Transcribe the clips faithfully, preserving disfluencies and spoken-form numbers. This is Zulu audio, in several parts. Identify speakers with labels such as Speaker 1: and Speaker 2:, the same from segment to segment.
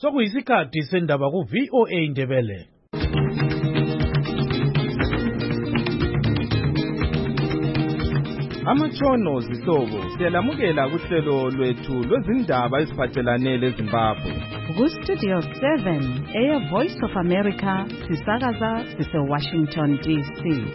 Speaker 1: Sokuyisikhathi sendaba ku V O A Ndebele.
Speaker 2: Amatshono zihlobo siyalamukela kuhlelo lwethu lwezindaba eziphathelane leZimbabwe.
Speaker 3: Ku Studio seven, Air Voice of America, sisakaza sise Washington D C.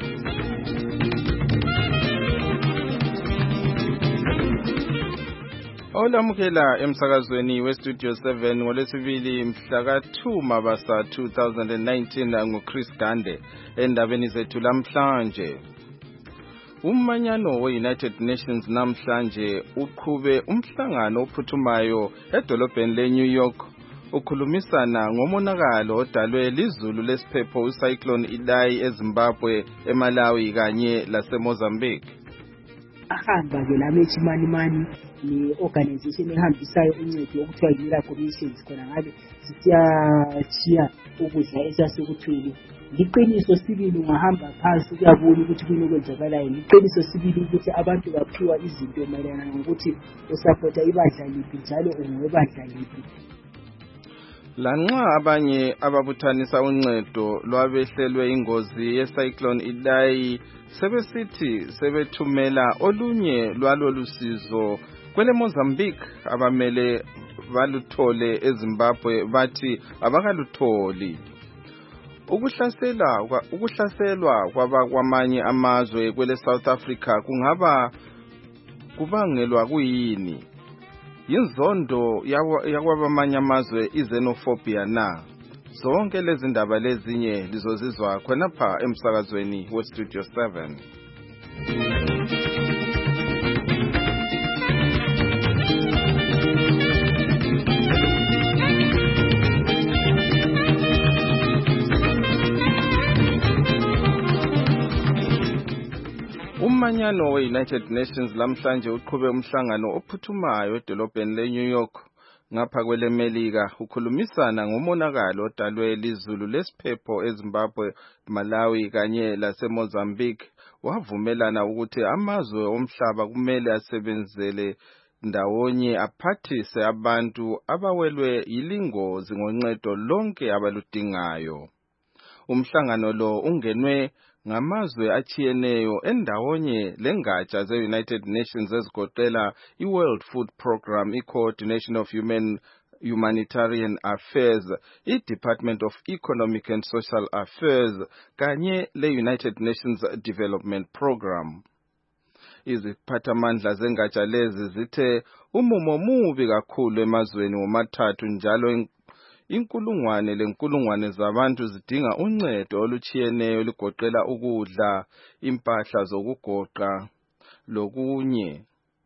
Speaker 2: Olamukela emsakazweni we Studio seven ngolwesibili mhla ka two Mabasa two thousand nineteen nguChris Gande endabeni zethu lamhlanje. Umanyano we-United Nations namhlanje uqhube umhlangano ophuthumayo edolobheni le-New York ukhulumisana ngomonakalo odalwe lizulu lesiphepho ucyclone Idai eZimbabwe, eMalawi kanye laseMozambique.
Speaker 4: Ahamba ke lamethi mani mani ni organization ehambisayo uncedo okuthiwa yi-Miracle Commissions khona ngabe sisiyachiya ukudla esasikuthwele. Liqiniso sibili ungahamba phansi kuyabona ukuthi kunokwenzakalayo. Liqiniso sibili ukuthi abantu baphiwa izinto mayelana ngokuthi usupporta ibandla liphi njalo ungwebandla liphi.
Speaker 2: Lanxa abanye ababuthanisa uncedo lwabehlelwe ingozi yecyclone Idai sebesithi sebethumela olunye lwalolu sizo kwele Mozambique, abamele baluthole eZimbabwe bathi abakalutholi. Ukuhlasela ukuhlaselwa kwabakwamanye amazwe kwele South Africa kungaba kubangelwa kuyini? Yinzondo yakwabamanye amazwe, xenophobia na? Zonke lezi ndaba lezinye lizozizwa khonapha emsakazweni we Studio seven. Umanyano we-United Nations lamhlanje uqhube umhlangano ophuthumayo edolobheni le-New York ngapha kwele Melika ukhulumisana ngomonakalo odalwe lizulu lesiphepho eZimbabwe, Malawi kanye laseMozambique. Wavumelana ukuthi amazwe omhlaba kumele asebenzele ndawonye aphathise abantu abawelwe yilingozi ngoncedo lonke abaludingayo. Umhlangano lo ungenwe ngamazwe achiyeneyo endawonye lengatsha ze-United Nations ezigoqela i-World Food Program, i-Coordination of Human Humanitarian Affairs, i-Department of Economic and Social Affairs kanye le-United Nations Development Program. Iziphathamandla zengatsha lezi zithe umumo mubi kakhulu emazweni womathathu njalo inkulungwane lenkulungwane zabantu zidinga uncedo oluchiyeneyo ligoqela ukudla, impahla zokugoqa lokunye.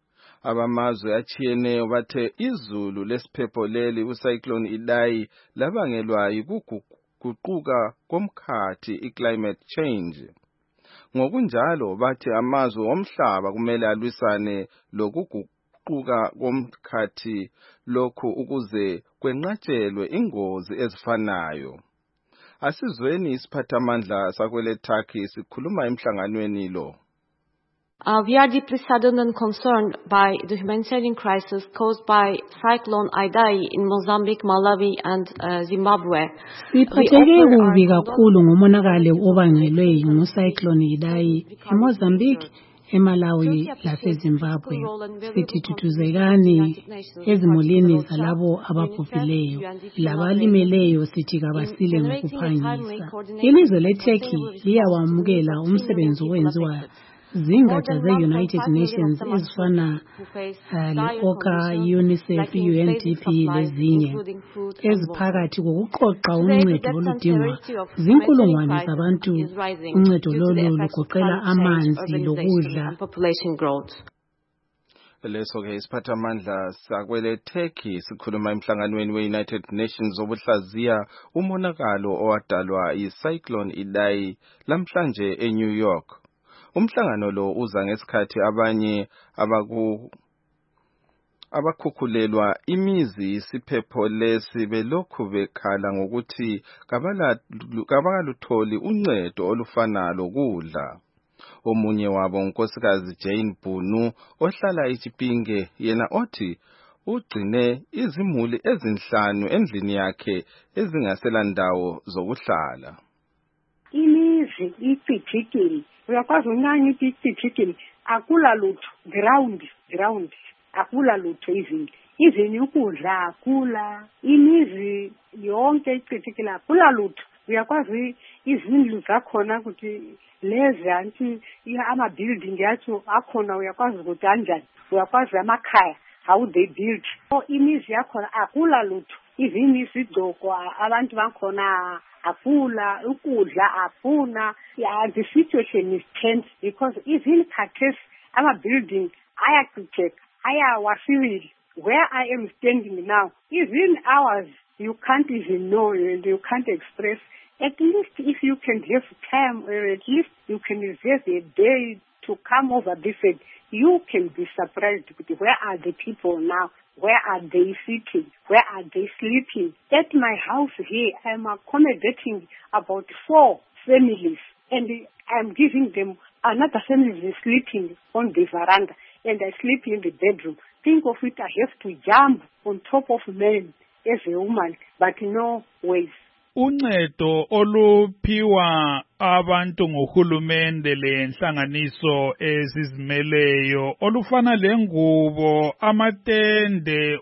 Speaker 2: Abamazwe achiyeneyo bathe izulu lesiphepho leli ucyclone Idai labangelwa yikuguquka komkhathi, i-climate change. Ngokunjalo bathi amazwe omhlaba kumele alwisane lokuguquka komkhathi lokhu ukuze kwenqatshelwe ingozi ezifanayo. Asizweni isiphathamandla sakwele Turkey sikhuluma emhlanganweni lo.
Speaker 5: Uh, we are deeply saddened and concerned by the humanitarian crisis caused by Cyclone Idai in Mozambique, Malawi and uh, Zimbabwe.
Speaker 3: Siphatheke kubi kakhulu ngomonakalo obangelwe ngucyclone Idai eMozambique, eMalawi laseZimbabwe. Sithi thuthuzekani ezimulini zalabo ababhufileyo, labalimeleyo sithi kabasile ngokuphangisa. Ilizwe leTurkey liyawamukela umsebenzi owenziwa zingatsha ze-United Nations ezifana le-OCHA, UNICEF, U N D P lezinye eziphakathi kokuqoqa uncedo oludingwa zinkulungwane zabantu. Uncedo lolu lugoqela amanzi lokudla.
Speaker 2: Leso ke isiphathamandla sakwele Turkey sikhuluma emhlanganweni we-United Nations obuhlaziya umonakalo owadalwa yi-cyclone Idai lamhlanje eNew York. Umhlangano lo uza ngesikhathi abanye abaku abakhukhulelwa imizi isiphepho lesi belokhu bekhala ngokuthi kabakalutholi uncedo olufana lokudla. Omunye wabo unkosikazi Jane Bunu ohlala eChipinge yena othi ugcine izimuli ezinhlanu endlini yakhe ezingasela ndawo zokuhlala.
Speaker 6: Imizi icithekile, uyakwazi uncane icithekile, akula lutho, ground, ground, akula lutho izini. Izini ukudla akula, imizi yonke icithekile akula lutho. Uyakwazi izindlu zakhona ukuthi lezi anti ama building yacho akhona uyakwazi ukuthi kanjani. Uyakwazi amakhaya how they build. So imizi yakhona akula lutho. Izini isigcoko abantu bakhona akula, ukudla akuna. Yeah, the situation is tense because even Kates, our building, I have to check, I am where I am standing now, even hours, you can't even know and you can't express. At least if you can have time, or at least you can reserve a day to come over this side, you can be surprised with where are the people now? Where are they sitting? Where are they sleeping? At my house here, I'm accommodating about four families, and I'm giving them another family is sleeping on the veranda, and I sleep in the bedroom. Think of it, I have to jump on top of men as a woman, but no ways.
Speaker 1: Uncedo oluphiwa abantu ngohulumende lenhlanganiso ezizimeleyo olufana lengubo, amatende,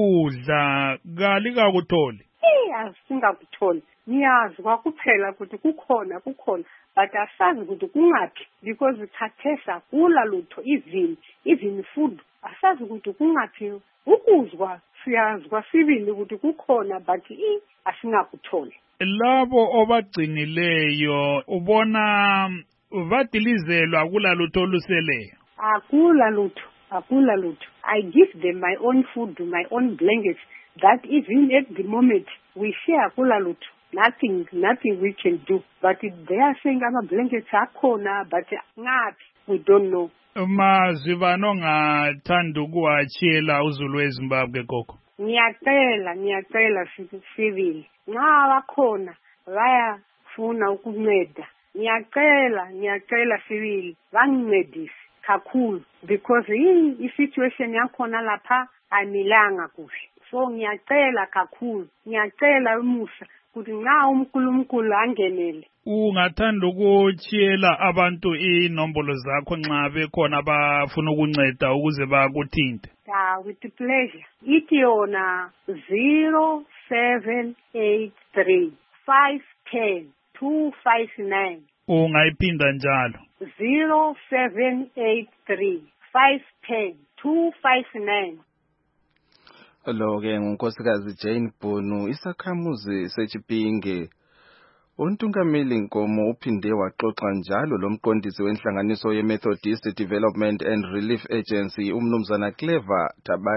Speaker 1: ukudla kalika kutholi.
Speaker 6: Eh, asingakutholi. Niyazi kwakuphela ukuthi kukhona kukhona but asazi ukuthi kungaphi because khathesa kula lutho even even food asazi ukuthi kungaphi ukuzwa siyazwa sibili ukuthi kukhona but i asingakutholi.
Speaker 1: Labo obagcinileyo ubona vadilizelwa kula lutho luseleyo.
Speaker 6: Akula lutho akula lutho. I give them my own food, my own blankets that even at the moment we share kula lutho. Nothing, nothing we can do. But they are saying our blankets are corner, but not, we don't know.
Speaker 1: Mazivano ngathanda ukuwatshela uZulu weZimbabwe koko.
Speaker 6: Ngiyacela, ngiyacela sivile. Nxa bakhona bayafuna ukunceda. Ngiyacela, ngiyacela sivile. Bangincedise kakhulu because i situation yakhona lapha amilanga kuhle. So ngiyacela kakhulu. Ngiyacela umusa. Kuti nxa uNkulunkulu angenele.
Speaker 1: Ungathanda ukutshela abantu inombolo zakho nxa bekhona bafuna ukunceda ukuze bakuthinte.
Speaker 6: Yeah, with pleasure. Ithi yona zero seven eight three five one zero two five nine.
Speaker 1: Ungayiphinda njalo.
Speaker 6: zero seven eight three five one zero two five nine.
Speaker 2: Lo ke ngunkosikazi Jane Bunu, isakhamuzi seChipinge. Untungameli Nkomo uphinde waxoxa njalo lomqondisi wenhlanganiso ye-Methodist Development and Relief Agency umnumzana Clever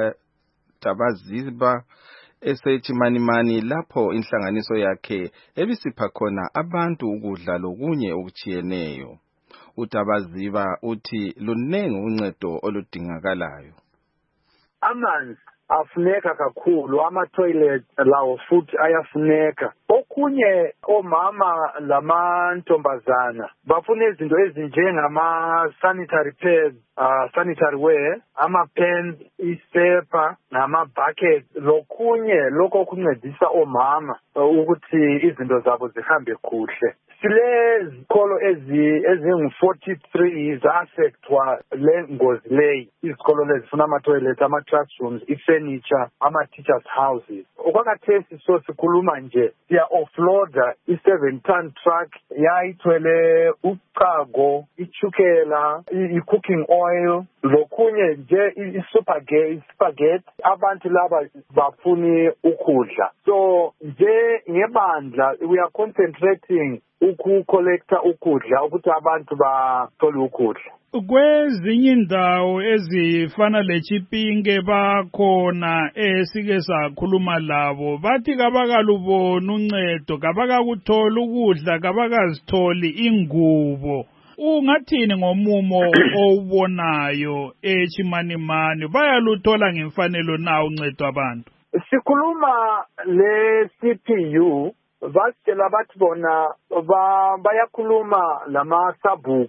Speaker 2: Tabaziba eseChimanimani lapho inhlanganiso yakhe ebisipha khona abantu ukudla lokunye okuchiyeneyo. Utabaziba uthi lunengi uncedo oludingakalayo.
Speaker 7: Amanzi afuneka kakhulu, ama-toilet lawo futhi ayafuneka. Okunye omama lamantombazana bafuna izinto ezinjengama-sanitary pads, uh, sanitary wear, ama-pens, isepa, nama-bucket, lokunye lokho okuncedisa omama ukuthi izinto zabo zihambe kuhle. Sile zikolo ezingu-forty-three za-affectwa le ngozi leyi. Izikolo lezi zifuna ama-toilet, ama-classrooms, i-furniture, ama-teachers' houses. Okwakathesi so sikhuluma nje, siya-offloada i-seven ton truck yayithwele uchago, ichukela, i-cooking oil, lokunye nje i-spaghetti. Abantu laba bafuni ukudla. So nje ngebandla we are concentrating ukukolekta ukudla ukuthi abantu bathole ukudla.
Speaker 1: Kwezinye indawo ezifana leChipinge bakhona esike sakhuluma labo bathi kabakalubona uncedo, kabakakuthola ukudla, kabakazitholi ingubo. Ungathini ngomumo owubonayo eChimanimani, bayaluthola ngemfanelo na uncedo abantu?
Speaker 7: Sikhuluma le C P U basitshela bathi bona bayakhuluma lama sabhuku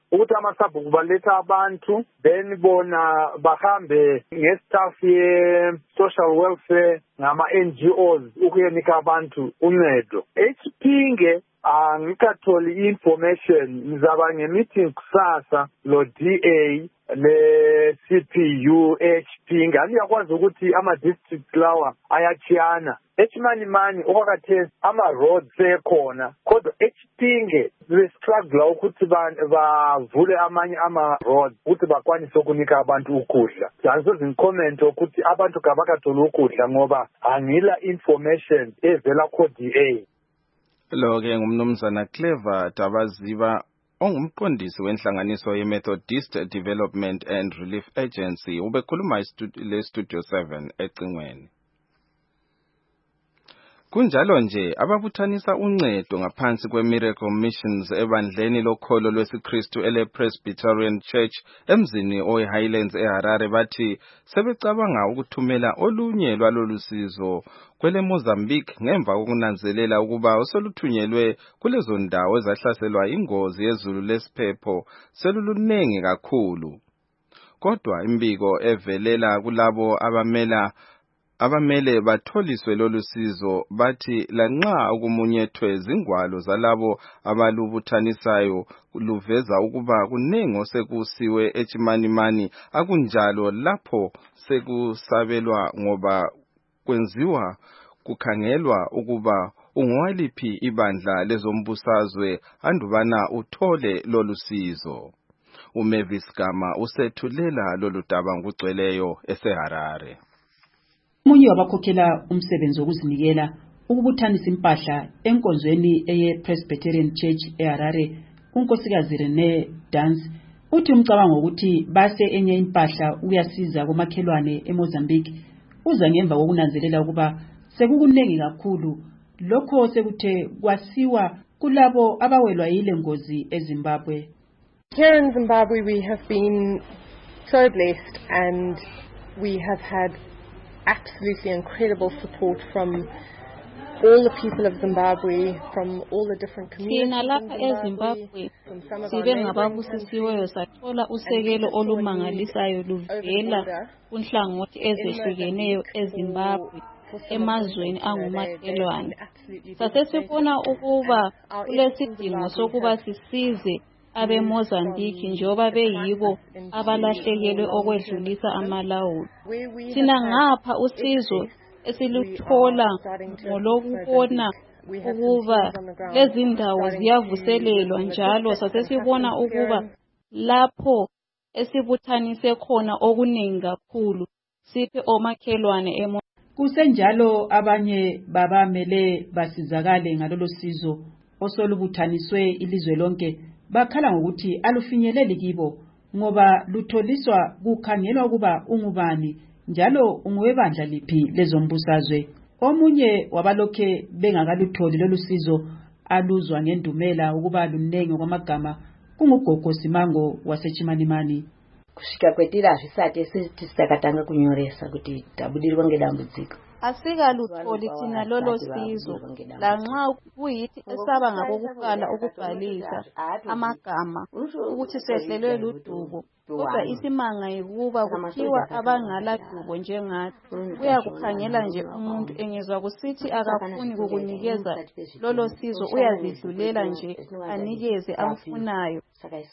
Speaker 7: ukuthi amasabhuku baletha abantu then bona bahambe ngestaff ye social welfare ngama N G Os ukuyenika abantu uncedo. Echipinge angikatholi information, ngizaba ngemeeting kusasa lo D A le C P U Echipinge. Angiyakwazi ukuthi ama districts lawa ayachiyana. Echimanimani okwakhathesi ama-roads sekhona kodwa Echipinge bestruggle ukuthi bavule amanye ama-roads ukuthi bakwanise ukunika abantu ukudla. Angisoze ngicomment ukuthi abantu kabakatholi ukudla ngoba angila information evela ko-D A.
Speaker 2: Lo-ke ngumnumzana Clever Dabaziba ongumqondisi wenhlanganiso ye-Methodist Development and Relief Agency ubekhuluma le Studio seven ecingweni. Kunjalo nje ababuthanisa uncedo ngaphansi kwe-Miracle Missions ebandleni lokholo lwesiKristu ele-Presbyterian Church emzini oyi-Highlands eHarare bathi sebecabanga ukuthumela olunye lwalolusizo kwele Mozambique ngemva kokunanzelela ukuba osoluthunyelwe kulezo ndawo ezahlaselwa ingozi yezulu lesiphepho selulunengi kakhulu. Kodwa imbiko evelela kulabo abamela abamele batholiswe lolu sizo bathi lanxa ukumunyethwe zingwalo zalabo abalubuthanisayo luveza ukuba kunengi osekusiwe echimanimani akunjalo lapho sekusabelwa ngoba kwenziwa kukhangelwa ukuba ungowaliphi ibandla lezombusazwe andubana uthole lolu sizo. uMavis Gama usethulela lolu daba ngugcweleyo eseHarare.
Speaker 8: Umunye wabakhokhela umsebenzi wokuzinikela ukubuthanisa impahla enkonzweni eye-Presbyterian Church eHarare, unkosikazi Rene Dance, uthi umcabango ukuthi base enye impahla uyasiza komakhelwane eMozambique uza ngemva kokunanzelela ukuba sekukunengi kakhulu lokho sekuthe kwasiwa kulabo abawelwa yile ngozi eZimbabwe.
Speaker 9: Here in Zimbabwe we have been so blessed and we have had absolutely incredible support from all the people of Zimbabwe, from all the different communities in Zimbabwe,
Speaker 10: sibe ngababusisiweyo sathola usekelo olumangalisayo luvela kunhlangothi ezehlukeneyo eZimbabwe emazweni angumakhelwane. Sasesifuna ukuba kulesidingo sokuba sisize abe Mozambique njoba beyibo abalahlekelwe okwedlulisa amalawulo. Sina ngapha usizo esiluthola ngolokubona ukuba lezi ndawo ziyavuselelwa njalo sasesibona ukuba lapho esibuthanise khona okuningi kakhulu siphe omakhelwane emo.
Speaker 8: Kusenjalo abanye babamele basizakale ngalolo sizo osolubuthaniswe ilizwe lonke bakhala ngokuthi alufinyeleli kibo ngoba lutholiswa kukhangelwa ukuba ungubani njalo ungwebandla liphi lezombusazwe. Omunye wabalokhe bengakalutholi lolu sizo aluzwa ngendumela ukuba lunengi kwamagama kungugogo Simango wasechimanimani.
Speaker 11: Kushika kwetira zvisate sitakatanga kunyoresa kuti tabudilwa ngedambudziko.
Speaker 10: Asikalutholi thina lolo sizo lanxa kuyithi esaba ngabokuqala ukubhalisa amagama ukuthi sehlelwe ludubo kodwa isimanga yikuba kuthiwa abangala dubo njengathi uyakukhangela nje umuntu engezwa kusithi akafuni kukunikeza lolo sizo uyazidlulela nje anikeze amfunayo.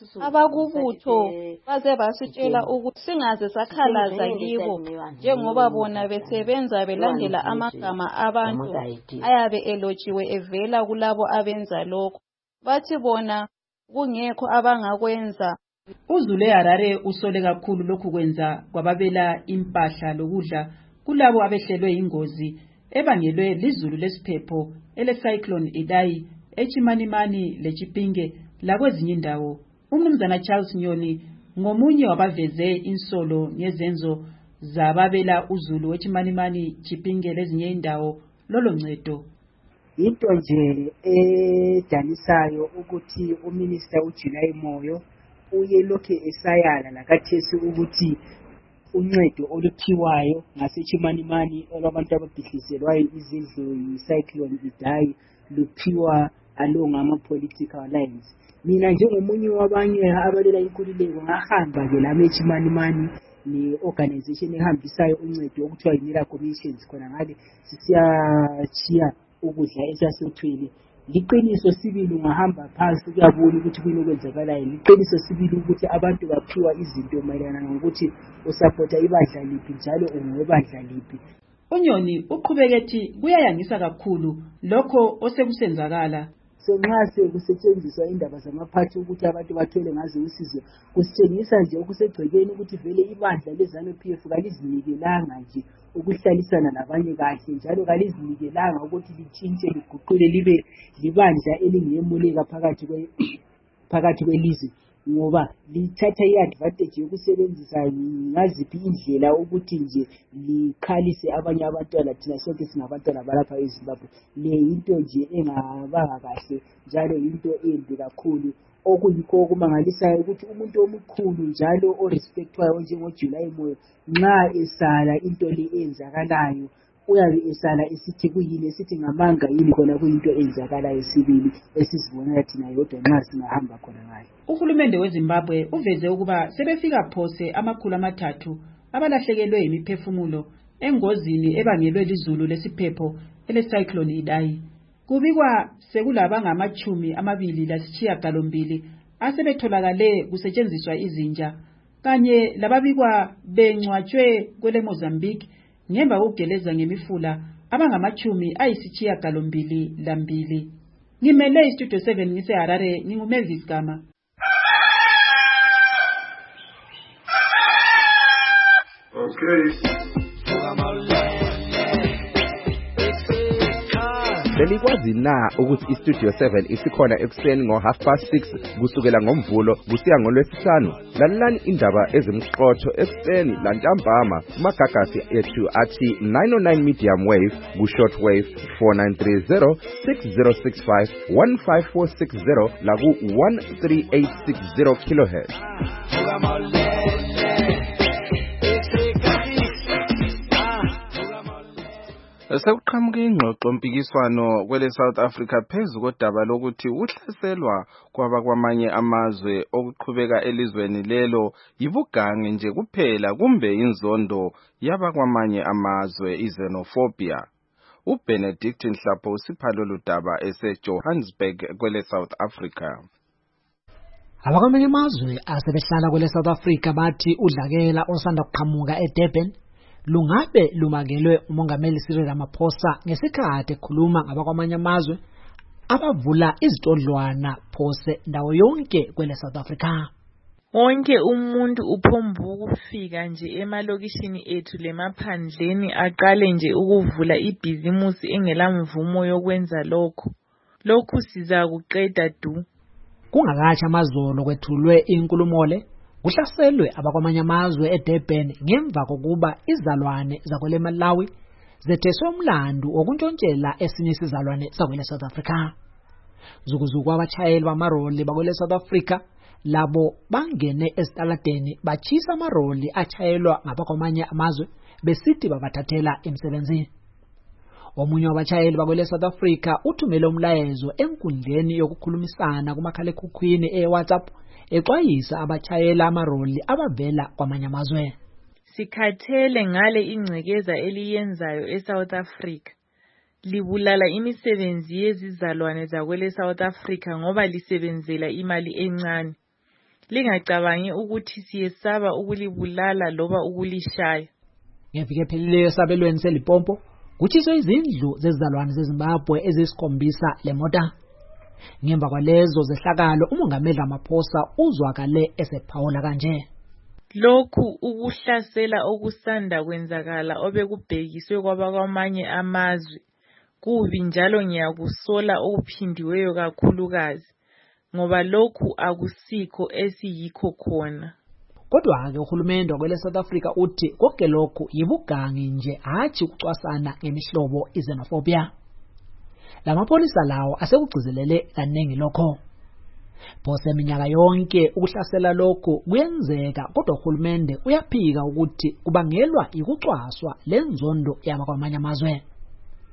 Speaker 10: Abakubutho baze basitshela ukuthi singaze sakhalaza kibo njengoba bona besebenza belandela amagama abantu ayabe elotshiwe evela kulabo abenza lokho. Bathi bona kungekho abangakwenza.
Speaker 8: Uzulu eHarare usole kakhulu lokhu kwenza kwababela impahla lokudla kulabo abehlelwe ingozi ebangelwe lizulu lesiphepho ele Cyclone Idai echimanimani lechipinge lakwezinye indawo. Umnumzana Charles Nyoni ngomunye wabaveze insolo ngezenzo zababela uzulu wechimanimani chipinge lezinye indawo lolo ncedo.
Speaker 4: Into nje edanisayo ukuthi uminister uJuly Moyo uye lokhe esayala lakathesi ukuthi uncedo oluphiwayo ngasechimanimani olabantu ababhidlizelwayo izindlu yicyclone Idai luphiwa along ama-political lines. Mina njengomunye wabanye abalela inkululeko ngahamba ke lami eChimanimani ne-organization ehambisayo uncedo okuthiwa yi-Miracle Missions khona ngale sisiyachiya ukudla esasethwele. Liqiniso sibili ungahamba phansi kuyabona ukuthi kuyini okwenzakalayo. Liqiniso sibili ukuthi abantu baphiwa izinto mayelana ngokuthi usapota ibandla liphi njalo ungwebandla liphi.
Speaker 8: uNyoni uqhubeka ethi kuyayangisa kakhulu lokho osekusenzakala.
Speaker 4: So nxa sekusetshenziswa indaba zamaphathi ukuthi abantu bathole ngazo usizo kusitshengisa nje okusegcekeni ukuthi vele ibandla leZANU-P F kalizinikelanga nje ukuhlalisana nabanye kahle njalo kalizinikelanga ukuthi litshintshe liguqule libe libandla elingemuleka phakathi kwe phakathi kwelizwe ngoba lithatha i-advantage yokusebenzisa ngaziphi indlela ukuthi nje likhalise abanye abantwana thina sonke singabantwana balapha eZimbabwe. Le into nje engabanga kahle njalo into embi kakhulu. Okuyikho okumangalisayo ukuthi umuntu omkhulu njalo orespectwayo njengoJuly Moyo nxa esala into le enzakalayo uyabe esala esithi kuyini esithi ngamanga yini khona kuyinto enzakalayo sibili esizibona thina yodwa nxa singahamba khona ngayo.
Speaker 8: Uhulumende weZimbabwe uveze ukuba sebefika phose amakhulu amathathu abalahlekelwe imiphefumulo engozini ebangelwe lizulu lesiphepho ele-Cyclone Idai. Kubikwa sekulaba ngamachumi amabili lasishiyagalombili asebetholakale kusetshenziswa izinja kanye lababikwa bencwatshwe kwele Mozambique ngemva kokugeleza ngemifula abangamachumi ayisishiyagalombili lambili. Ngimele iStudio seven ngise Harare nginguMelvis Gama.
Speaker 12: Okay.
Speaker 13: Belikwazi na ukuthi iStudio seven isikhona ekuseni ngo half past six kusukela ngomvulo kusiya ngolwesihlanu. Lalelani indaba ezimqotho ekuseni lantambama kumagagasi ethu athi nine oh nine medium wave ku short wave four nine three zero six zero six five one five four six zero la ku one three eight six zero kilohertz.
Speaker 2: Sekuqhamuke ingxoxo mpikiswano kwele South Africa phezu kodaba lokuthi uhlaselwa kwabakwamanye amazwe okuqhubeka elizweni lelo yibugangi nje kuphela kumbe inzondo yabakwamanye amazwe izenophobia. uBenedict Nhlapho usiphalo ludaba eseJohannesburg kwele South Africa.
Speaker 14: Abakwamanye amazwe asebehlala kwele South Africa bathi udlakela osanda kuqhamuka eDurban lungabe lumakelwe umongameli Cyril Ramaphosa ngesikhathi ekhuluma ngabakwamanye amazwe abavula izitodlwana phose ndawo yonke kwele South Africa.
Speaker 15: Wonke umuntu uphomba ukufika nje emalokishini ethu lemaphandleni aqale nje ukuvula ibhizimusi engelamvumo yokwenza lokho. Lokhu siza kuqeda du.
Speaker 14: Kungakathi amazolo kwethulwe inkulumo le kuhlaselwe abakwamanye amazwe eDurban ngemva kokuba izalwane zakwele Malawi zetheswe umlandu wokuntshontshela esinye isizalwane sakwele South Africa. Zukuzuku abachayeli bamaroli bakwele South Africa labo bangene esitaladeni bachisa amaroli achayelwa ngabakwamanye amazwe besithi babathathela emsebenzini. Omunye wabachayeli bakwele South Africa uthumele umlayezo enkundleni yokukhulumisana kumakhalekhukhwini eWhatsApp exwayisa abachayela amaroli abavela kwamanye amazwe.
Speaker 15: Sikhathele ngale ingcekeza eliyenzayo eSouth Africa. Libulala imisebenzi yezizalwane zakwele South Africa ngoba lisebenzela imali encane. Lingacabangi ukuthi siyesaba ukulibulala loba ukulishaya.
Speaker 14: Ngevike phelileyo sabelweni seLipompo kuchiswe izindlu zezizalwane zeZimbabwe ezisikhombisa lemota. Ngemva kwalezo zehlakalo umongameli Ramaphosa uzwakale esephawula kanje.
Speaker 15: Lokhu ukuhlasela okusanda kwenzakala obekubhekiswe kwabakwamanye amazwe kubi njalo ngiyakusola okuphindiweyo kakhulukazi ngoba lokhu akusikho esiyikho khona.
Speaker 14: Kodwa ke uhulumende wakwele South Africa uthi konke lokhu yibugangi nje hathi ukucwasana ngemihlobo izenophobia. Lamapolisa lawo asekugcizelele kaningi lokho. Phose minyaka yonke ukuhlasela lokho kuyenzeka kodwa uhulumende uyaphika ukuthi kubangelwa ikucwaswa lenzondo yabakwamanye amazwe.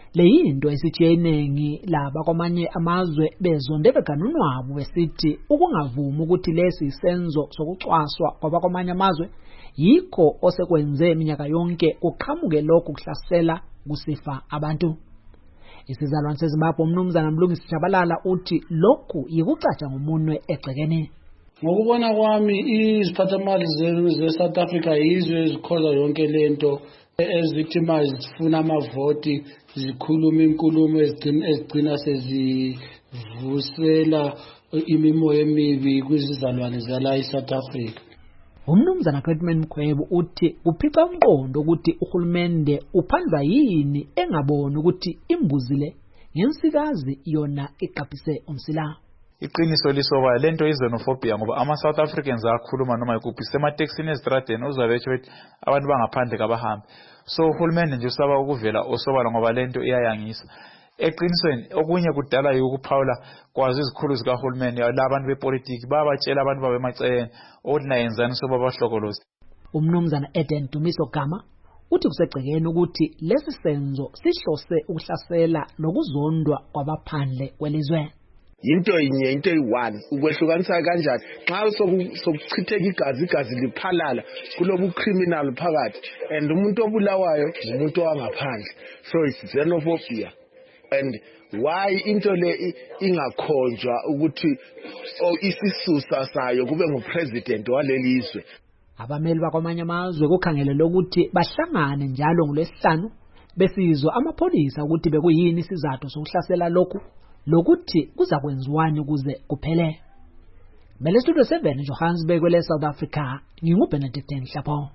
Speaker 14: leyinto esithiye iningi laba kwamanye amazwe bezonde beganunwabo besithi ukungavumi ukuthi lesi isenzo sokucwaswa kwaba kwamanye amazwe yikho osekwenze iminyaka yonke uqhamuke lokhu kuhlasela kusifa abantu. Isizalwane seZimbabwe umnumzana Mlungisi Jabalala uthi lokhu yikucatsha ngomunwe egcekeni.
Speaker 16: Ngokubona kwami iziphathamali ze-South Africa yizwe ezikhoza yonke lento ezictimize zifuna amavoti zikhuluma inkulumo ezigcina sezivusela imimoya emibi kwizizalwane zala eSouth Africa.
Speaker 14: Umnumzana Credman Mkhwebo uthi uphica umqondo ukuthi uhulumende uphandwa yini engaboni ukuthi imbuzile ngensikazi yona iqaphise umsila.
Speaker 17: Iqiniso lisoba lento izenophobia ngoba ama South Africans akhuluma noma ikuphi semateksini ezitradeni uzabetsho ukuthi abantu bangaphandle kabahambi. So uhulumende nje usaba ukuvela osobala ngoba lento iyayangisa. Eqinisweni okunye kudala yokuphawula kwazi izikhulu zikahulumende labantu bepolitiki babatshela abantu babemacene ukuthi nayenzani soba bahlokolozi.
Speaker 14: Umnumzana Eden Dumiso Gama uthi kusegcekeni ukuthi lesi senzo sihlose ukuhlasela nokuzondwa kwabaphandle kwelizwe.
Speaker 18: Into inye into eyi-one ukwehlukanisa kanjani xa sokuchitheka igazi igazi liphalala kulobu criminal phakathi and umuntu obulawayo umuntu wangaphandle, so it's xenophobia. And why into le ingakhonjwa ukuthi isisusa sayo kube ngupresident walelizwe.
Speaker 14: Abameli bakwamanye amazwe kukhangelelwe ukuthi bahlangane njalo ngolwesihlanu besizwa amapholisa ukuthi bekuyini isizathu sokuhlasela lokhu lokuthi kuza kwenziwani ukuze kuphele. Mele Studio seven Johannesburg kwele South Africa nginguBenedict Nhlapo.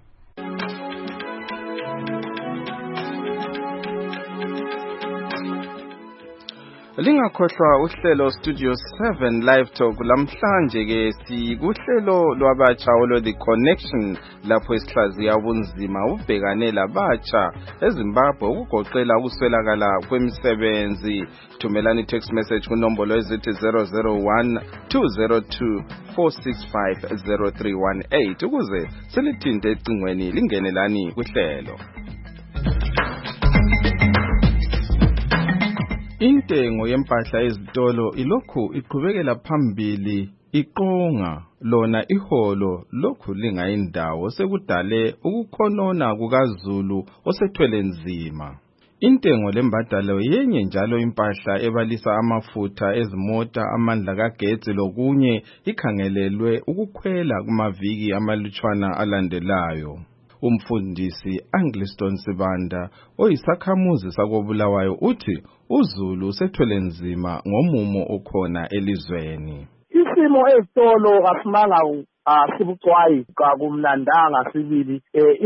Speaker 2: Lingakhohlwa uhlelo Studio seven Live Talk lamhlanje ke sikuhlelo lwabatsha olo The Connection lapho isihlaziya ubunzima ubhekane labatsha eZimbabwe ukugoqela ukuswelakala kwemisebenzi. Thumelani text message kunombolo ezithi zero zero one two zero two four six five zero three one eight ukuze silithinte ecingweni lingenelani kuhlelo. Intengo yempahla ezitolo ilokhu iqhubekela phambili iqonga lona iholo lokhu lingayindawo sekudale ukukhonona kukaZulu osethwele nzima. Intengo lembadalo yenye njalo impahla ebalisa amafutha ezimota amandla kagetsi lokunye ikhangelelwe ukukhwela kumaviki amalutshwana alandelayo. Umfundisi Angliston Sibanda oyisakhamuzi sakobulawayo uthi uZulu usethwele nzima ngomumo okhona elizweni.
Speaker 7: Isimo ezitolo asimanga asibucwayi kakumnandanga sibili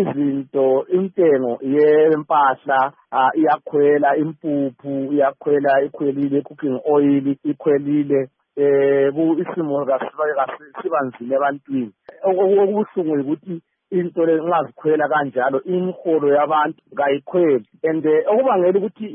Speaker 7: izinto intengo yempahla iyakhwela, impuphu iyakhwela, ikhwelile, cooking oil ikhwelile, eh ku isimo kasibanzile ebantwini. Okubuhlungu ukuthi into le ngazikhwela kanjalo imiholo yabantu kayikhweli and okubangela ukuthi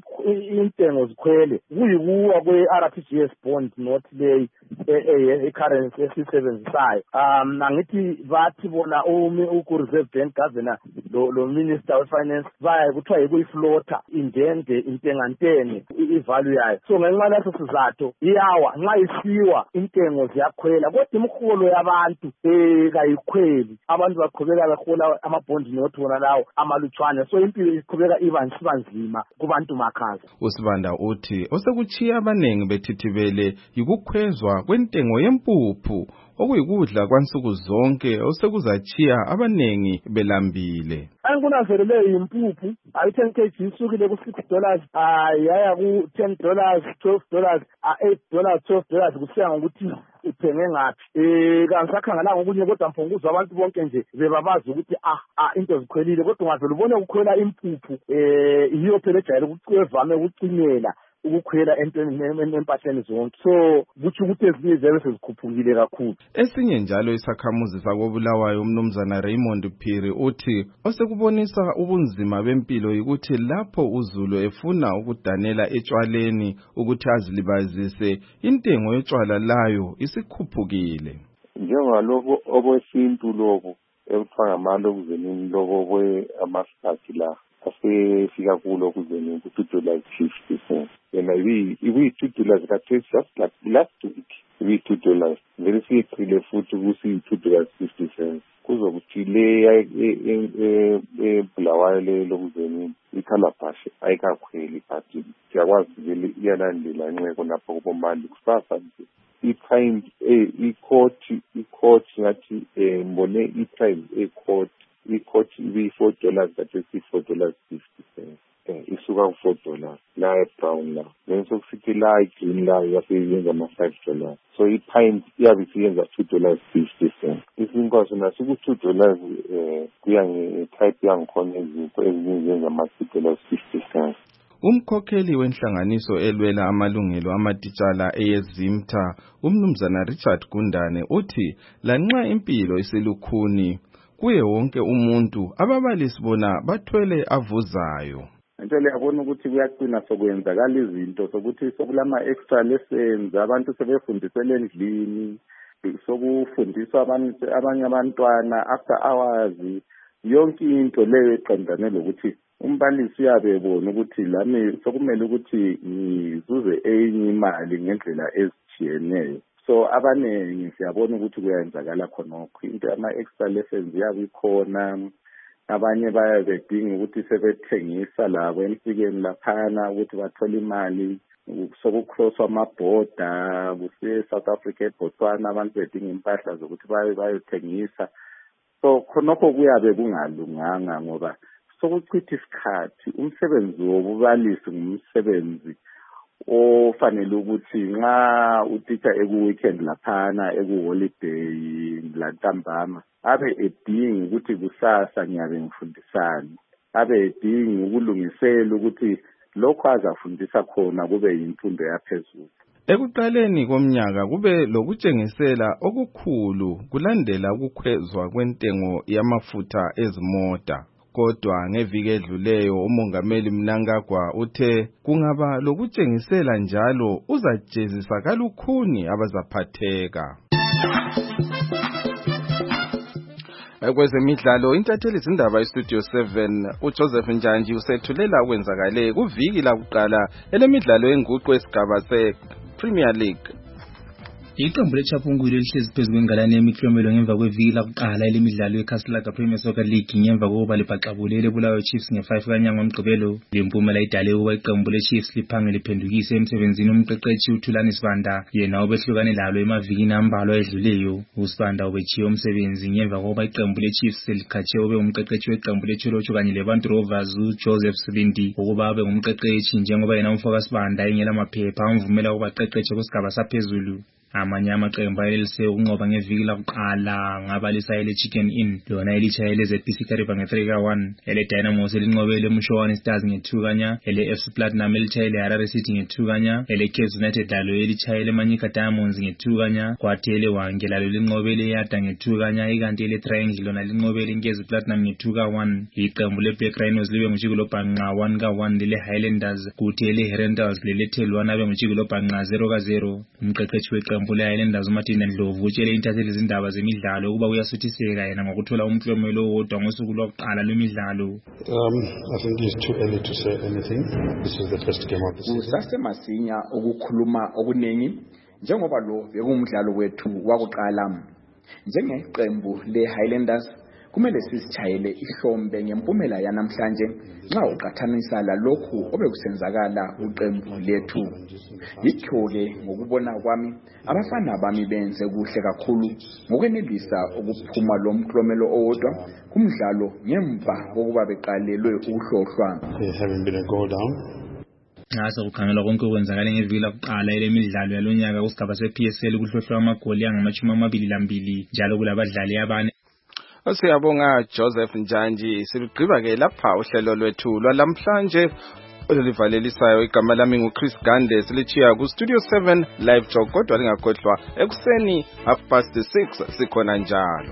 Speaker 7: intengo zikhwele kuyikuwa kwe-R T G S bond not le e-currency esisebenzisayo. Um angithi bathi bona umi uku-Reserve Bank Governor lo Minister of Finance baya kuthiwa yikuyiflota indende intengantenge ivalue yayo. So ngenxa leso sizathu iyawa nxa isiwa intengo ziyakhwela kodwa imiholo yabantu eh kayikhweli. Abantu baqhubeka behola amabhondi nothi wona lawo amalutshwane, so impilo iqhubeka iba nzima kubantu makhaza.
Speaker 2: Usibanda uthi osekuchiya abanengi bethithibele yikukhwezwa kwentengo yempuphu okuyikudla kwansuku zonke osekuzachiya abanengi belambile.
Speaker 7: Angunazelele impuphu ayi ten kilograms isukile ku six dollars ayaya ku ten dollars, twelve dollars, eight dollars, twelve dollars kusiya ngokuthi uthenge ngathi. Eh kangisakhangala ngokunye kodwa mfunguzwa abantu bonke nje bebabazi ukuthi ah ah into zikhwelile kodwa ungavela ubone ukukhwela impuphu eh iyo phela ejayele ukucwevame ukucinyela ukukhwela entweni empahleni zonke, so kuthi ukuthi ezinye zebe sezikhuphukile kakhulu.
Speaker 2: Esinye njalo isakhamuzi sakobulawayo umnumzana Raymond Phiri uthi osekubonisa ubunzima bempilo ukuthi lapho uZulu efuna ukudanela etshwaleni ukuthi azilibazise intengo yetshwala layo isikhuphukile.
Speaker 19: Njengaloko obwesintu lobo ekuthiwa ngamalo okuzenini lobo kwe amasikhathi la asefika kulo kuzeni ku-two dollars fifty cents. Yena ibi-two dollars kathesi just like last week ibi-two dollars. Vele siyeqile futhi kusi-two dollars fifty cents. Kuzokuthi le ebulawayo le lokuzeni iCalabash ayikakhweli but siyakwazi vele iyalandela inxeko lapho kubomali kusasa nje. I-prime i-court i-court ngathi mbone i-prime e-court i-court ibi-four dollars kathesi four dollars fifty cents. Isuka ku-four dollars la e-brown la then sokusithi la i-green la yaseyenza ama-five dollars. So i-pint iyabe isiyenza two dollars fifty cents. Isinkwa sona siku-two dollars um kuya nge-type yangikhona izinto ezinye zenza ama-two dollars fifty cents.
Speaker 2: Umkhokheli wenhlanganiso elwela amalungelo amatitshala eyeZimta, umnumzana Richard Gundane uthi lanxa impilo iselukhuni kuye wonke umuntu ababalisi bona bathwele avuzayo.
Speaker 20: Nje liyabona ukuthi kuyaqina sokwenzakala izinto sokuthi sokulama extra lessons abantu sebefundisela endlini sokufundiswa abantu abanye abantwana after hours yonke into leyo eqondane lokuthi umbalisi uyabebona ukuthi lami sokumele ukuthi ngizuze enye imali ngendlela ezitshiyeneyo. So abaningi siyabona ukuthi kuyenzakala khonokho into ama extra lessons yabikhona. Abanye bayabedinga ukuthi sebethengisa labo emfikeni laphana ukuthi bathole imali sokucross amaborder kusiye South Africa eBotswana abantu bedinga impahla zokuthi baye bayothengisa. So khonokho kuyabe kungalunganga ngoba sokuchitha isikhathi. Umsebenzi wobubalisi ngumsebenzi ofanele ukuthi nxa utitsha eku-weekend laphana eku-holiday lantambama abe edinga ukuthi kusasa ngiyabe ngifundisani, abe edinga ukulungisela ukuthi lokho azafundisa khona kube yimfundo yaphezulu.
Speaker 2: Ekuqaleni komnyaka kube lokutshengisela okukhulu kulandela ukukhwezwa kwentengo yamafutha ezimota. Kodwa ngeviki edluleyo umongameli Mnangagwa uthe kungaba lokutshengisela njalo uzajezisa kalukhuni abazaphatheka. Kwezemidlalo intatheli izindaba iStudio seven uJoseph Njanji usethulela okwenzakale kuviki lakuqala elemidlalo yenguqu esigaba se-Premier League.
Speaker 21: Iqembu leChapungwili lihlezi phezu kwengalane yemiklomelo ngemva kweviki lakuqala elimidlalo yeCastlelaga Premier Soccer League ngemva kokuba libhaqabule lebulawayo Chiefs nge-five kanyanga ngomgqibelo. Lempumela idale ukuba iqembu leChiefs liphange liphendukise emsebenzini umqeqeshi uThulani Sibanda yena obehlukane lalo emavikini ambalwa edluleyo. uSibanda ubechiye umsebenzi ngemva kokuba iqembu leChiefs selikhatshe ube umqeqeshi weqembu leCholocho kanye leBantu Rovers uJoseph Sibindi ukuba abe ngumqeqeshi njengoba yena umfoka Sibanda engela maphepha amvumela ukuba aqeqeshe kusigaba saphezulu. Amanye amaqembu ayelise ukunqoba ngeviki lakuqala ngabalisa ele Chicken Inn lona elitshayele Z P C Kariba nge-three ka one, ele Dynamos elinqobele Mshowane Stars nge-two kanya, ele F C Platinum elitshayele Harare City nge-two kanya, ele Cape United lalo elitshayele Manyika Diamonds nge-two kanya, kwathi ele Wange lalo linqobele Yada nge-two kanya, ikanti ele Triangle lona linqobele Nkezi Platinum nge-two ka one. Iqembu leBlack Rhinos libe nguJikulo Bhanqa one ka one, lele Highlanders kuthi ele Herentals lele Thelwana abe nguJikulo Bhanqa zero ka zero. Umqeqeshi weqembu Highlanders uMartin Ndlovu utshele intatheli izindaba zemidlalo ukuba uyasuthiseka yena ngokuthola umklomelo owodwa ngosuku lokuqala lwemidlalo.
Speaker 22: Um, I think it's too early to say anything. This is the first game of the season.
Speaker 23: Kusasemasinya ukukhuluma okuningi njengoba lo bekumdlalo wethu wakuqala. Njengeqembu leHighlanders kumele sisitshayele ihlombe ngempumela yanamhlanje nxa uqathanisa lalokhu obekusenzakala uqembu lethu. Yikho-ke ngokubona kwami abafana bami benze kuhle kakhulu ngokwenelisa ukuphuma lo mklomelo owodwa kumdlalo ngemva kokuba beqalelwe ukuhlohlwa. Ngase kukhangelwa konke okwenzakala ngeviki lakuqala elemidlalo yalonyaka kusigaba se-P S L kuhlohlwa amagoli angamashumi amabili lambili njalo kulabadlali abane.
Speaker 2: Siyabonga Joseph Njanji. Sigqiba ke lapha uhlelo lwethu lwalamhlanje olivalelisayo. Igama lami nguChris Gande. Silichiya ku Studio seven live talk kodwa lingakhohlwa ekuseni half past six sikhona njalo.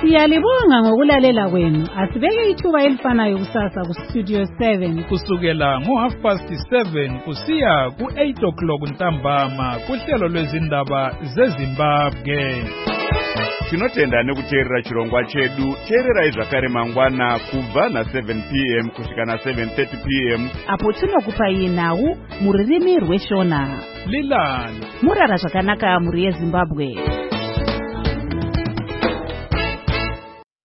Speaker 3: Siyalibonga ngokulalela kwenu. Asibeke ithuba elifanayo kusasa ku Studio seven
Speaker 1: kusukela ngo half past seven kusiya ku eight o'clock ntambama kuhlelo lwezindaba zeZimbabwe.
Speaker 5: Tinotenda nekuteerera chirongwa chedu. Teererai zvakare mangwana kubva na seven p m kusvika na seven thirty p m
Speaker 3: apo tinokupai nhau mururimi rweshona.
Speaker 1: Lilani
Speaker 3: murara zvakanaka muri yeZimbabwe.